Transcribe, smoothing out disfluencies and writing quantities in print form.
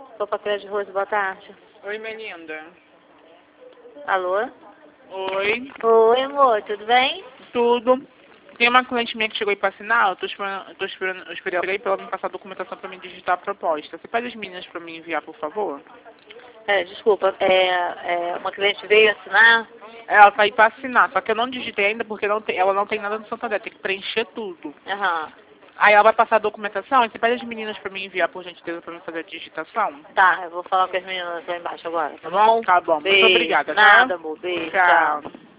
Sopa de Rose, boa tarde. Oi, minha linda. Alô? Oi, Oi, amor, tudo bem? tudo. Tem uma cliente minha que chegou aí pra assinar, eu esperei pra ela me passar a documentação pra me digitar a proposta. Você pede as meninas pra me enviar, por favor? Desculpa, uma cliente veio assinar? Ela tá aí pra assinar, só que eu não digitei ainda porque ela não tem nada no Santander, tem que preencher tudo. Aham. Aí ela vai passar a documentação e você pede as meninas pra me enviar, por gentileza, pra mim fazer a digitação? Tá, eu vou falar com as meninas lá embaixo agora, tá bom? Tá bom, muito Beijo. obrigada, tá? Nada, amor. Beijo, tchau. Tchau.